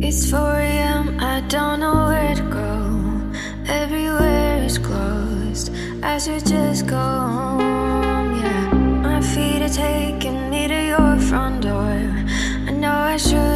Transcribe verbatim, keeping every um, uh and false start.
It's four a m, I don't know where to go. Everywhere is closed, I should just go home, yeah. My feet are taking me to your front door. I know I should